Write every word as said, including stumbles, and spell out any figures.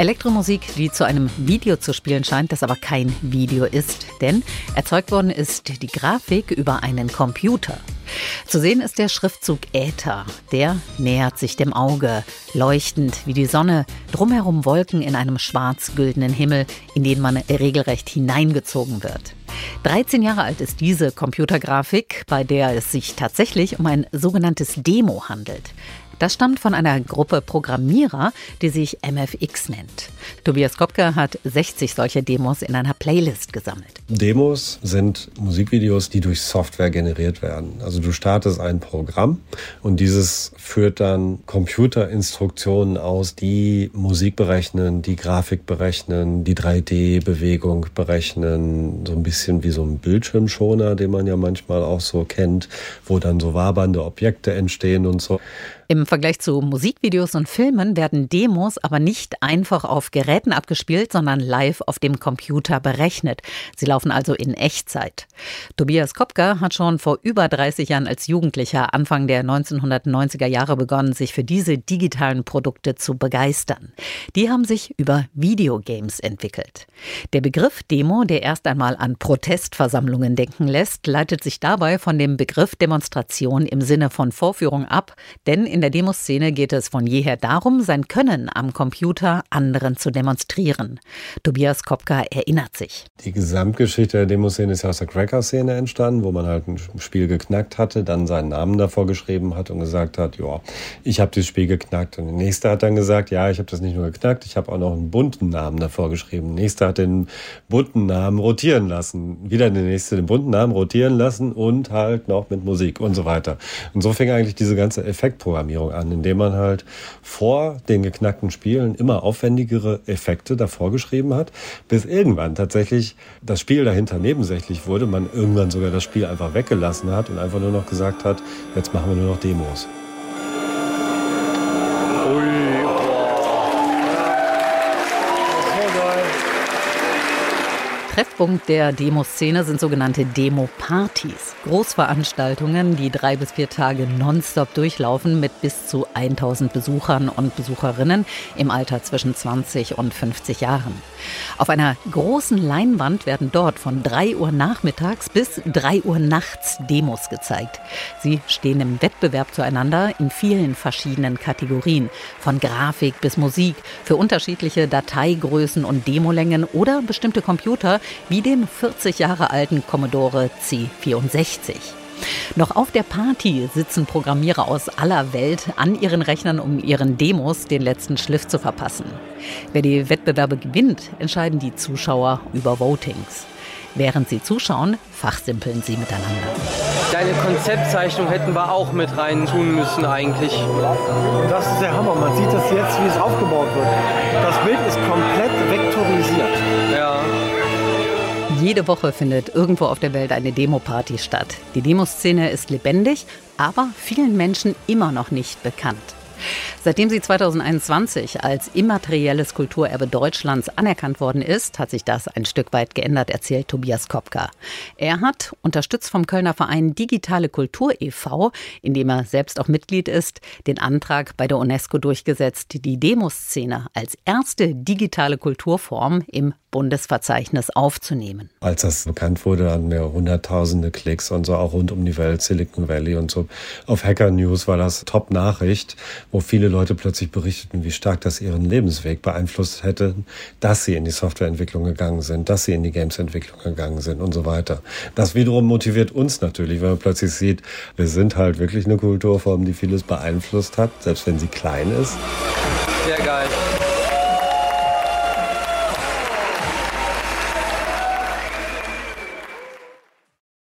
Elektromusik, die zu einem Video zu spielen scheint, das aber kein Video ist, denn erzeugt worden ist die Grafik über einen Computer. Zu sehen ist der Schriftzug Äther. Der nähert sich dem Auge, leuchtend wie die Sonne, drumherum Wolken in einem schwarz-güldenen Himmel, in den man regelrecht hineingezogen wird. dreizehn Jahre alt ist diese Computergrafik, bei der es sich tatsächlich um ein sogenanntes Demo handelt. Das stammt von einer Gruppe Programmierer, die sich M F X nennt. Tobias Kopka hat sechzig solche Demos in einer Playlist gesammelt. Demos sind Musikvideos, die durch Software generiert werden. Also du startest ein Programm und dieses führt dann Computerinstruktionen aus, die Musik berechnen, die Grafik berechnen, die drei D-Bewegung berechnen. So ein bisschen wie so ein Bildschirmschoner, den man ja manchmal auch so kennt, wo dann so wabernde Objekte entstehen und so. Im Vergleich zu Musikvideos und Filmen werden Demos aber nicht einfach auf Geräten abgespielt, sondern live auf dem Computer berechnet. Sie laufen also in Echtzeit. Tobias Kopka hat schon vor über dreißig Jahren als Jugendlicher Anfang der neunzehnhundertneunziger Jahre begonnen, sich für diese digitalen Produkte zu begeistern. Die haben sich über Videogames entwickelt. Der Begriff Demo, der erst einmal an Protestversammlungen denken lässt, leitet sich dabei von dem Begriff Demonstration im Sinne von Vorführung ab, denn in der Demoszene geht es von jeher darum, sein Können am Computer anderen zu demonstrieren. Tobias Kopka erinnert sich. Die Gesamtgeschichte der Demoszene ist ja aus der Cracker-Szene entstanden, wo man halt ein Spiel geknackt hatte, dann seinen Namen davor geschrieben hat und gesagt hat, ja, ich habe dieses Spiel geknackt. Und der Nächste hat dann gesagt, ja, ich habe das nicht nur geknackt, ich habe auch noch einen bunten Namen davor geschrieben. Der Nächste hat den bunten Namen rotieren lassen. Wieder der Nächste den bunten Namen rotieren lassen und halt noch mit Musik und so weiter. Und so fing eigentlich diese ganze Effektprogrammierung an, indem man halt vor den geknackten Spielen immer aufwendigere Effekte davor geschrieben hat, bis irgendwann tatsächlich das Spiel dahinter nebensächlich wurde, man irgendwann sogar das Spiel einfach weggelassen hat und einfach nur noch gesagt hat, jetzt machen wir nur noch Demos. Treffpunkt der Demoszene sind sogenannte Demo-Partys. Großveranstaltungen, die drei bis vier Tage nonstop durchlaufen mit bis zu tausend Besuchern und Besucherinnen im Alter zwischen zwanzig und fünfzig Jahren. Auf einer großen Leinwand werden dort von drei Uhr nachmittags bis drei Uhr nachts Demos gezeigt. Sie stehen im Wettbewerb zueinander in vielen verschiedenen Kategorien, von Grafik bis Musik, für unterschiedliche Dateigrößen und Demolängen oder bestimmte Computer, wie den vierzig Jahre alten Commodore C vierundsechzig. Noch auf der Party sitzen Programmierer aus aller Welt an ihren Rechnern, um ihren Demos den letzten Schliff zu verpassen. Wer die Wettbewerbe gewinnt, entscheiden die Zuschauer über Votings. Während sie zuschauen, fachsimpeln sie miteinander. Deine Konzeptzeichnung hätten wir auch mit rein tun müssen eigentlich. Das ist der Hammer. Man sieht das jetzt, wie es aufgebaut wird. Das Bild ist komplett vektorisiert. Ja. Jede Woche findet irgendwo auf der Welt eine Demo-Party statt. Die Demoszene ist lebendig, aber vielen Menschen immer noch nicht bekannt. Seitdem sie zweitausendeinundzwanzig als immaterielles Kulturerbe Deutschlands anerkannt worden ist, hat sich das ein Stück weit geändert, erzählt Tobias Kopka. Er hat, unterstützt vom Kölner Verein Digitale Kultur e V, in dem er selbst auch Mitglied ist, den Antrag bei der UNESCO durchgesetzt, die Demoszene als erste digitale Kulturform im Bundesverzeichnis aufzunehmen. Als das bekannt wurde, hatten wir hunderttausende Klicks und so auch rund um die Welt, Silicon Valley und so. Auf Hacker News war das Top-Nachricht, wo viele Leute plötzlich berichteten, wie stark das ihren Lebensweg beeinflusst hätte, dass sie in die Softwareentwicklung gegangen sind, dass sie in die Gamesentwicklung gegangen sind und so weiter. Das wiederum motiviert uns natürlich, wenn man plötzlich sieht, wir sind halt wirklich eine Kulturform, die vieles beeinflusst hat, selbst wenn sie klein ist. Sehr geil.